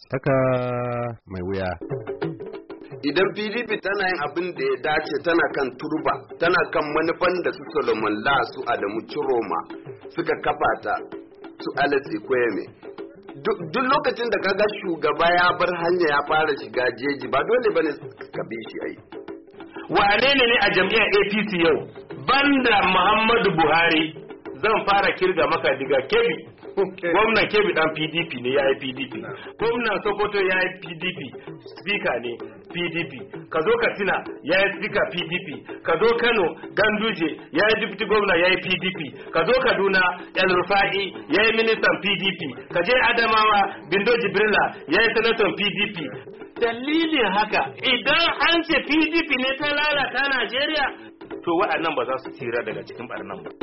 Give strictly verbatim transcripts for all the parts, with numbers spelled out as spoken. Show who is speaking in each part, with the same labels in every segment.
Speaker 1: Saka mai wuya.
Speaker 2: Idan P D P tana yin abin da ya dace tana kan turba, tana kan manufan da su Solomon La su Adamu Chiroma suka kafa ta su Alex Ekweme. Duk lokacin da kaga shugaba ya bar hanya ya fara shiga jeji ba dole bane ka bi shi ai.
Speaker 3: Wane ne ne a jam'iyyar A P C yau? Banda Muhammadu Buhari zan fara kirga maka daga Kebbi. Gwamnan Kebbi dan P D P ne ya yi P D P. Gwamnan Sokoto ya yi P D P, speaker ne P D P. Ka zo Katsina ya yi speaker P D P. Ka zo Kano Ganduje ya yi deputy gwamna ya yi P D P. Ka zo Kaduna El Rufai ya yi ministan P D P. Ka je Adamawa Bindo Jibrila ya yi senator P D P. Dalilin haka idan an ce P D P ne ta lalata Najeriya to waɗannan ba za su tsira daga cikin barnan ba.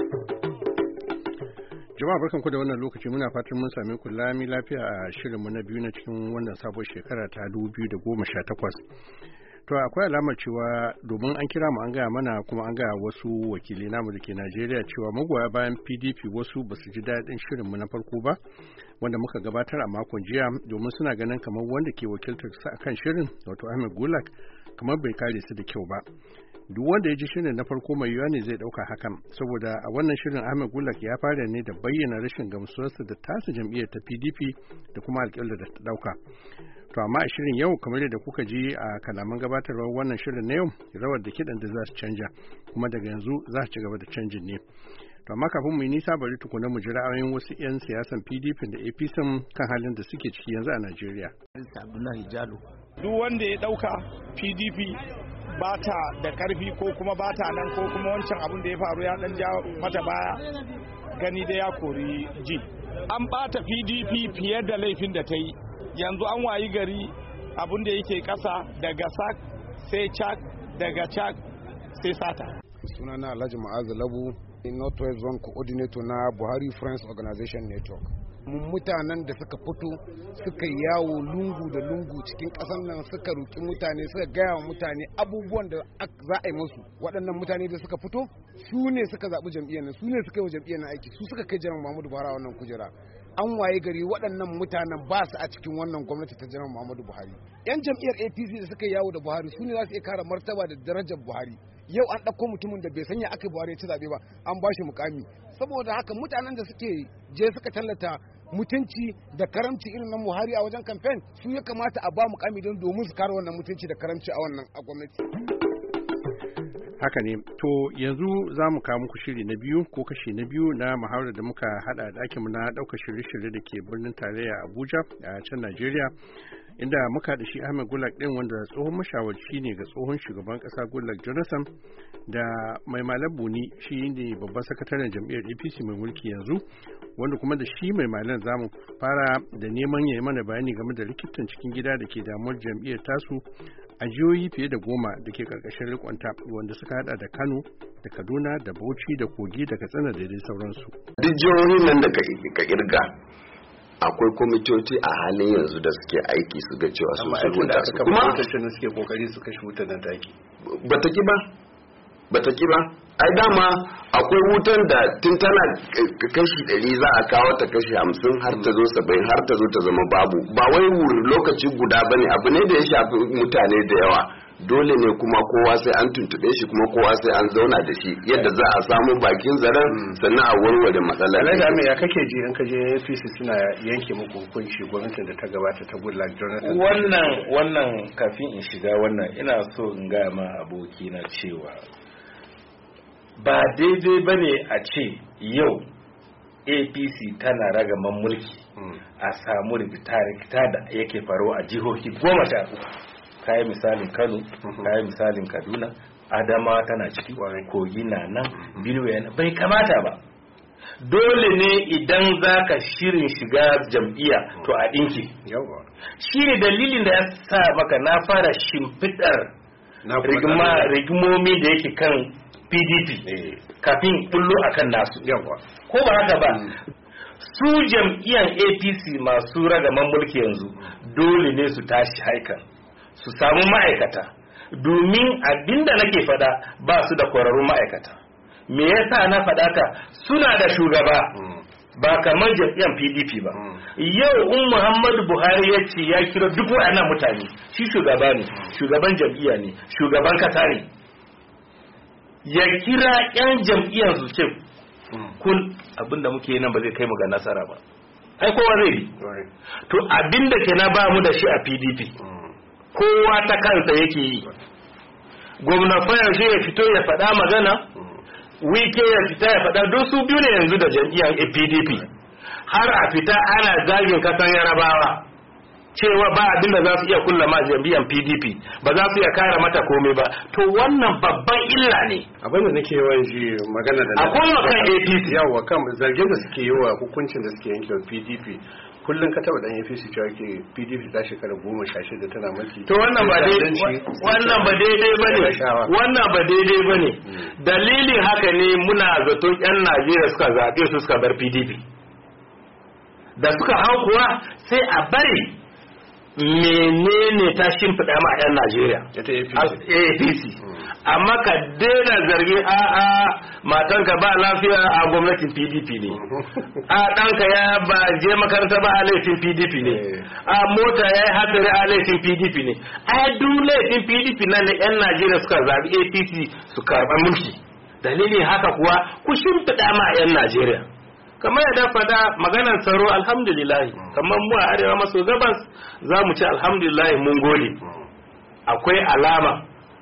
Speaker 1: Jama'a barkanku da wannan lokaci, muna fatan mun same ku lami lafiya a shirinmu na biyu na cikin wannan sabon shekara ta dubu biyu da goma sha takwas. To akwai alamar cewa domin an kira mu an gaya mana kuma an gaya wasu wakilai namu da ke Najeriya cewa magoya bayan P D P wasu ba su ji daɗin shirinmu na farko ba wanda muka gabatar a makon jiya, domin suna ganin kamar wanda ke wakiltar su akan shirin wato Ahmed Gulak kamar bai kare su da kyau ba. Duk wanda ya ji shirin na farko mai yiwuwa ne zai dauka hakan, saboda a wannan shirin Ahmed Gulak ya fara ne da bayyana rashin gamsuwarsa da tasa jam'iyyar ta P D P da kuma alƙawarin da ta dauka. To amma a shirin yau kamar yadda kuka ji a kalaman gabatarwar wannan shirin na yau, rawar da kiɗan da za su canja kuma daga yanzu za su ci gaba da canjin ne. To amma kafin mu yi nisa bari tukuna mu ji ra'ayoyin wasu 'yan siyasan P D P da A P C kan halin da suke ciki yanzu a Najeriya.
Speaker 4: Abdullahi Jalo.
Speaker 5: Duk wanda ya dauka P D P ba ta da karfi ko kuma ba ta nan ko kuma wancan abin da ya faru ya dan ja mata baya gani da ya kori ji. An bata P D P fiye da laifin da ta yi. Yanzu an wayi gari abin da yake kasa daga sak sai cak daga cak sai sata.
Speaker 6: Sunana Alhaji Ma'azu Labu, Northwest Zone Coordinator na Buhari Friends Organization Network. Mutanen da suka fito suka yawo lungu da lungu cikin ƙasar nan suka roƙi mutane, suka gaya wa mutane abubuwan da za a yi musu. Waɗannan mutane da suka fito su ne suka zaɓi jam'iyyar nan, su ne suka yi wa jam'iyyar nan aiki, su suka kai Janar Muhammadu Buhari a wannan kujera. An waye gari waɗannan mutanen ba su a cikin wannan gwamnati ta Janar Muhammadu Buhari. Yan jam'iyyar A P C da suka yawo da Buhari su ne za su iya kare martaba da darajar Buhari. Yau an ɗauko mutumin da bai sanya aka Buhari ya ci zaɓe ba, an ba shi mukami. Saboda haka mutanen da suke je suka tallata mutunci da karamci irin na Buhari a wajen kamfen, su ya kamata a ba mukami don domin su kare wannan mutunci da karamci a wannan a gwamnati.
Speaker 1: Haka ne, to yanzu za mu kawo muku shiri na biyu ko kashi na biyu na muhawarar da muka hada da ɗakinmu na ɗaukar shirye-shirye da ke birnin tarayya Abuja a can Najeriya, inda muka da shi Ahmed Gulak ɗin wanda tsohon mashawarci ne ga tsohon shugaban ƙasa Goodluck Jonathan, da mai malam Buni shi ne babban sakataren jam'iyyar A P C mai mulki yanzu, wanda kuma da shi mai malam za mu fara da neman ya yi mana bayani game da likitan cikin gida da ke damuwar jam'iyyar tasu a jihohi fiye da goma da ke karkashin rikonta, wanda suka hada da Kano da Kaduna da Bauchi da Kogi da Katsina da dai sauransu.
Speaker 2: Duk jihohin nan da ka kirga akwai kwamitoci a halin yanzu da suke aiki su ga cewa su sulhunta su, kuma
Speaker 1: suke kokari su kashe wutar nan taki.
Speaker 2: Bata ki ba, bata ki ba. Ai dama akwai wutan da tun tana kashi ɗari za a kawo ta kashi hamsin har ta zo saba'in har ta zo ta zama babu. Ba wai lokaci guda bane, abu ne da ya shafi mutane da yawa. Dole ne kuma kowa sai an tuntube shi, kuma kowa sai an zauna da shi yadda za a samu bakin zaren sannan a warware matsalar.
Speaker 1: Alhaji Ahmed, ya kake ji in ka je A P C suna yanke muku hukunci gwamnatin da ta gabata ta Goodluck Jonathan?
Speaker 3: Wannan wannan kafin in shiga wannan ina so in ga ma aboki na cewa ba daidai bane a ce yau A P C tana ragaman mulki a samu rikita-rikita da yake faruwa a jihohi goma sha uku. Kayi misalin Kano, kayi misalin Kaduna, Adama tana ciki, Kogi na nan, Benue na bai kamata ba. Dole ne idan zaka shirin shiga jam'iyya to a dinki. Shi ne dalilin da ya sa maka na fara shimfidar rigimomi da yake kan P D P kafin bullo akan nasu. Ko ba haka ba? Su jam'iyyar A P C masu ragaman mulki yanzu dole ne su tashi haikan. Su samu ma'aikata, domin abinda nake fada ba su da kwararrun ma'aikata. Me yasa na fada ka? Suna da shugaba ba kamar jam'iyyar P D P ba. Yau in Muhammadu Buhari ya ce ya kira duk waɗannan mutane, shi shugaba ne, shugaban jam'iyya ne, shugaban kasa ne, ya kira 'yan jam'iyyar su ce kun abinda muke nan ba zai kai mu ga nasara ba, ai kowa zai bi. To abinda ke na ba mu da shi a P D P, kowa ta kansa yake yi. Gwamna Fayar shi ya fito ya faɗa magana, Wike ya fita ya faɗa, don su biyu ne yanzu da jam'iyyar P D P. Har a fita ana zagin kasan Yarabawa cewa ba abinda za su iya kulla ma jam'iyyar P D P, ba za su iya kare mata komai ba. To wannan babban illa ne.
Speaker 1: Abinda nake yawan ji magana da
Speaker 3: akwai kan A P C.
Speaker 1: Yawa kan zargin da suke yi wa hukuncin da suke yanke P D P. Kullum ka taba dan A P C cewa ke P D P ta shekara goma sha shida tana mulki.
Speaker 3: To wannan ba daidai wannan ba daidai bane. Wannan ba daidai bane. Dalilin haka ne muna zato yan Najeriya suka zabe su suka bar P D P. Da suka hau kuwa sai a bari menene ta shimfiɗa ma yan Najeriya. A P C. Amma ka daina zargi a a matanka ba lafiya a gwamnatin P D P ne, a ɗanka ya ba je makaranta ba a laifin P D P ne, a mota ya yi hatsari a laifin P D P ne. A duk laifin P D P nan da 'yan Najeriya suka zaɓi A P C su karɓar mulki. Dalilin haka kuwa ku shimfiɗa ma 'yan Najeriya. Kamar yadda fada maganar tsaro alhamdulillah, kamar mu a arewa maso gabas za mu ci alhamdulillah mun gode. Akwai alama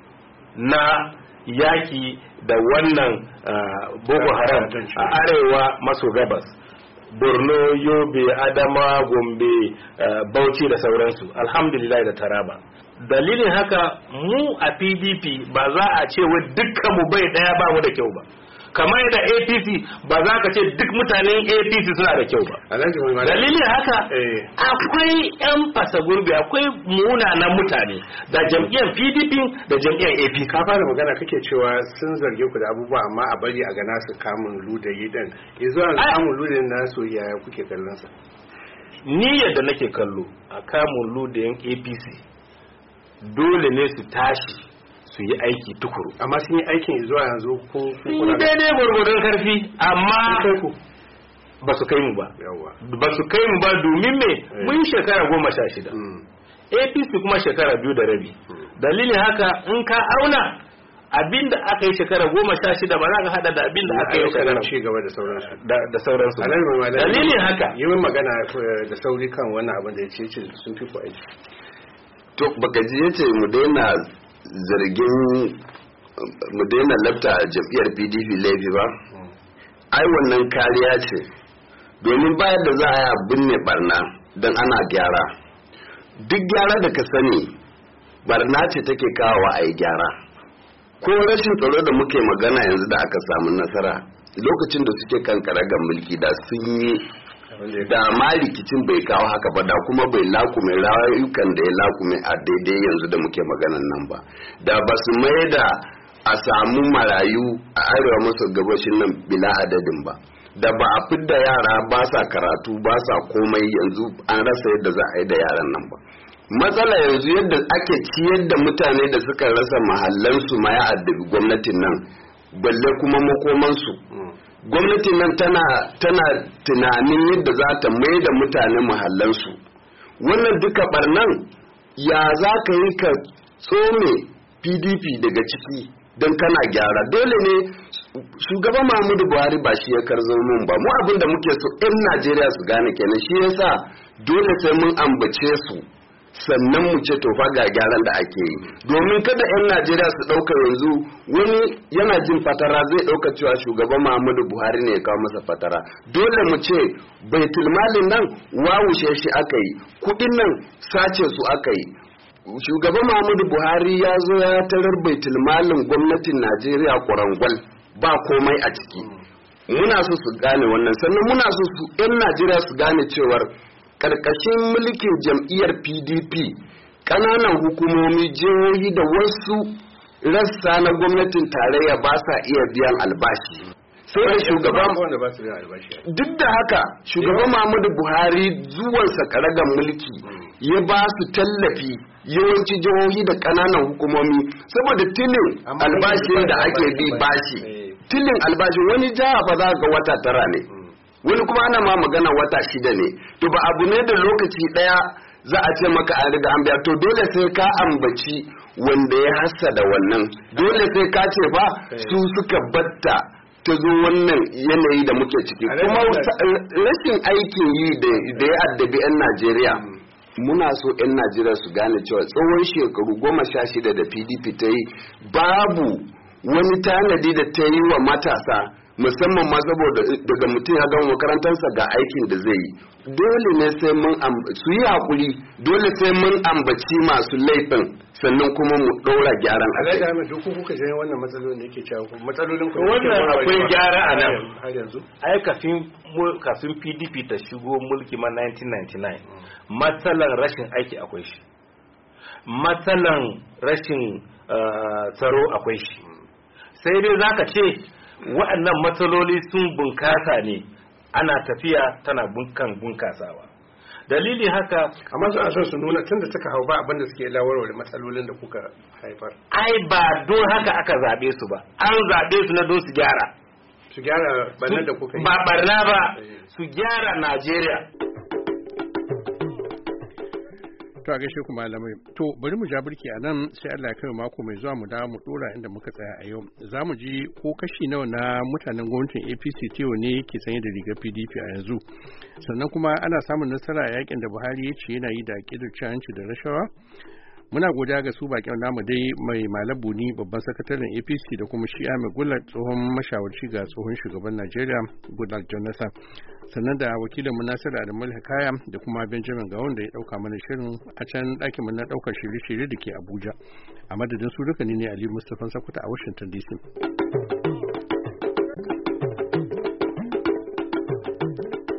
Speaker 3: na yaki da wannan uh, Boko Haram a arewa maso gabas, Borno, Yobe, Adama, Gombe, uh, Bauchi da sauransu, alhamdulillah da Taraba. Dalilin haka mu a P D P ba za a ce wa dukkan mu bai daya ba mu da kyau ba, kamar da A P C ba za ka ce duk mutanen A P C suna da kyau ba. Dalilin haka akwai yan fasa gurbi, akwai munanan mutane da jam'iyyar P D P da jam'iyyar A P C.
Speaker 1: Ka fara magana kake cewa sun zarge ku da abubuwa amma a bari a ga nasu kamun ludayi din. Yanzu an kamun ludayin nasu yaya kuke kallon sa?
Speaker 3: Ni yadda nake kallo a kamun ludayin A P C dole ne su tashi su yi aiki tukuru,
Speaker 1: amma sun yi aikin zuwa yanzu ko
Speaker 3: kuma daidai gwargwadon karfi, amma ba su kai mu ba ba su kai mu ba domin me mun shekara goma sha shida A P C kuma shekara biyu da rabi. Dalilin haka in ka auna abinda aka yi shekara goma sha shida ba za ka hada da abinda aka yi shekara
Speaker 1: ci gaba da sauransu
Speaker 3: da sauransu. Dalilin haka
Speaker 1: yi min magana da sauri kan wannan abin da ya ce sun fi ku aiki.
Speaker 2: To baka ji yace mu daina zargin mu daina lafta jam'iyyar P D P laifi ba, ai wannan kariya ce, domin bayan da za a yi binne barna don ana gyara. Duk gyara da ka sani barna ce take kawowa a yi gyara. Ko rashin tsaro da muke magana yanzu da aka samu nasara lokacin da suke kankara ga mulki da sun yi da ma rikicin bai kawo haka ba, da kuma bai lakume rayukan da ya lakume a daidai yanzu da muke maganan nan ba, da ba su mai da a samu marayu a arewa maso gabashin nan bila adadin ba, da ba a fidda yara ba sa karatu ba sa komai yanzu an rasa yadda za a yi da yaran nan ba. Matsala yanzu yadda ake ciyar da mutane da suka rasa mahallansu ma ya addabi gwamnatin nan, balle kuma makomansu. Gwamnatin nan tana tana tunanin yadda za ta mai da mutane mahallansu. Wannan duka barnan ya za ka yi ka tsome P D P daga ciki don kana gyara. Dole ne shugaban Muhammadu Buhari ba shi ya karzo mun ba, mu abin da muke so 'yan Najeriya su gane kenan, shi yasa dole sai mun ambace su sannan mu ce tofa ga gyaran da ake yi, domin kada 'yan Najeriya su ɗauka yanzu wani yana jin fatara zai ɗauka cewa shugaban Muhammadu Buhari ne ya kawo masa fatara. Dole mu ce baitul malin nan wawushe shi aka yi, kuɗin nan sace su aka yi. Shugaban Muhammadu Buhari ya zo ya tarar baitul malin gwamnatin Najeriya kwarangwal ba komai a ciki. Muna so su gane wannan, sannan muna so su 'yan Najeriya su gane cewar karkashin mulkin jam'iyyar P D P ƙananan hukumomi, jihohi da wasu rassa na gwamnatin tarayya ba sa iya biyan albashi. Sai da shugaban duk da haka shugaban Muhammadu Buhari zuwansa karagan mulki ya ba su tallafi yawanci jihohi da ƙananan hukumomi saboda tilin albashin da ake bi bashi. Tilin albashin wani jiha fa za ga wata tara ne. wani kuma ana ma magana wata shida ne. To ba abu ne da lokaci daya za a ce maka an riga an biya, to dole sai ka ambaci wanda ya hassada wannan, dole sai ka ce ba su suka batta ta zo wannan yanayi da muke ciki. Kuma rashin aikin yi da ya addabi 'yan Najeriya, muna so 'yan Najeriya su gane cewa tsawon shekaru goma sha shida da P D P ta yi babu wani tanadi da ta yi wa matasa, musamman ma saboda daga mutum ya gama makarantarsa ga aikin da zai yi. Dole ne sai mun su yi hakuri, dole sai mun ambaci masu laifin sannan kuma mu ɗora gyaran a kai.
Speaker 1: Alhaji Ahmed, duk kuka janye wannan matsalolin da yake cewa matsalolin ku
Speaker 3: wannan akwai gyara a nan
Speaker 1: har yanzu.
Speaker 3: Ai kafin kafin P D P ta shigo mulki ma nineteen ninety-nine matsalan rashin aiki akwai shi, matsalan rashin tsaro akwai shi. Sai dai zaka ce waɗannan matsaloli sun bunkasa ne, ana tafiya tana bunkan bunkasawa. Dalili haka
Speaker 1: amma suna son su nuna tunda suka hau ba abinda suke lawarware matsalolin da kuka haifar.
Speaker 3: Ai ba don haka aka zabe su ba, an zabe su na don su gyara
Speaker 1: su gyara barnar da kuka yi,
Speaker 3: ba barna ba su gyara Najeriya.
Speaker 1: To a gaishe ku malamai. To bari mu ja birki a nan, sai Allah ya kai mako mai zuwa mu dawo mu dora inda muka tsaya a yau. Za mu ji ko kashi nawa na mutanen gwamnatin A P C tewa ne ke sanye da rigar P D P a yanzu. Sannan kuma ana samun nasara a yakin da Buhari ya ce yana yi da aƙidar cin hanci da rashawa. Muna godiya ga su bakin namu dai mai Malabu ni babban sakataren A P C da kuma shi Ahmed Gullat tsohon mashawarci ga tsohon shugaban Najeriya Goodluck Jonathan. Sannan da wakilin mu Nasiru Adamu Hikaya da kuma Benjamin Gawon da ya dauka mana shirin a can ɗakin mu na daukar shirye-shirye da ke Abuja. A madadin su duka ne Ali Mustapha Sakuta a Washington D C.